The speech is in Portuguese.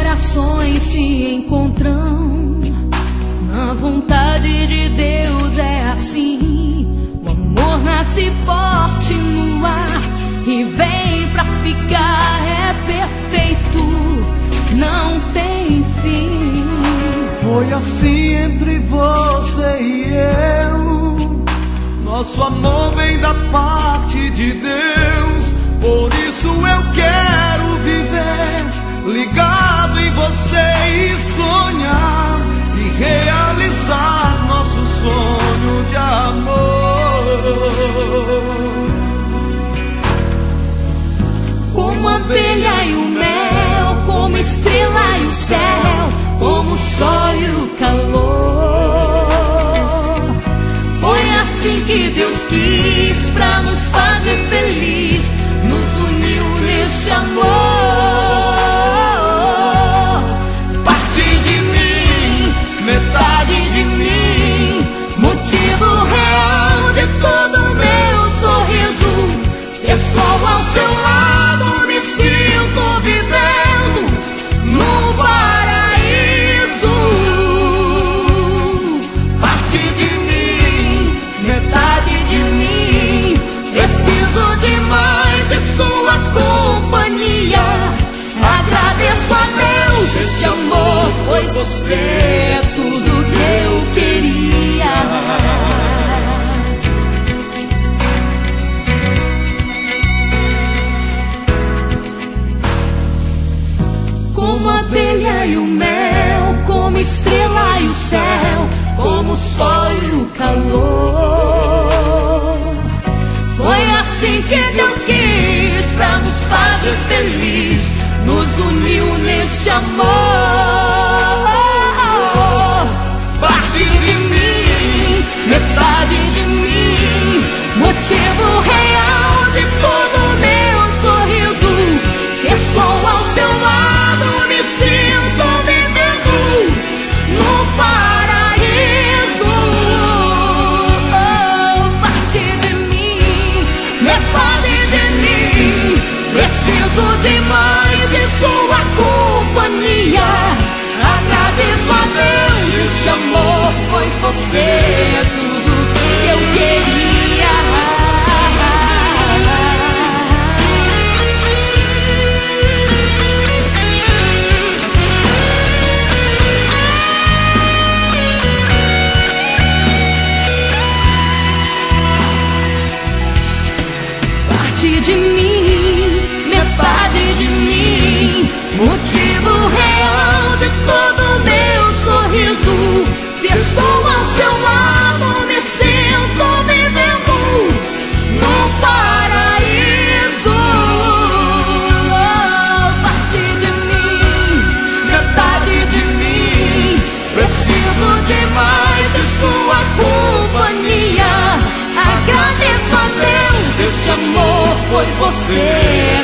corações se encontram. Na vontade de Deus é assim. O amor nasce forte no ar e vem pra ficar. É perfeito, não tem fim. Foi assim entre você e eu. Nosso amor vem da parte de Deus. Por isso eu quero viver ligado em você e sonhar e realizar nosso sonho de amor. Como a abelha e o mel, como a estrela e o céu, como o sol e o calor. Foi assim que Deus quis pra nos fazer feliz, nos uniu neste amor. Parte de mim, metade de mim, motivo real de todo meu sorriso. Se estou ao seu lado, me sinto vivendo no paraíso. Parte de mim, metade de mim, preciso demais de sua companhia. Agradeço a Deus este amor, pois você é tudo que eu queria. Como a abelha e o mel, como a estrela e o céu, como o sol e o calor. Foi assim que Deus quis pra nos fazer feliz, nos uniu neste amor. Parte de mim, metade de mim, motivo real de todo meu sorriso. Se estou ao seu lado, me sinto vivendo no paraíso. Parte de mim, metade de mim, preciso demais de sua companhia. Agradeço a Deus este amor, pois você é tudo que eu queria. Parte de mim, metade de mim, motivo real de todo meu sorriso. Se estou ao seu lado, me sinto vivendo no paraíso. Parte de mim, metade de mim, preciso demais de sua companhia. Agradeço a Deus este amor, pois você é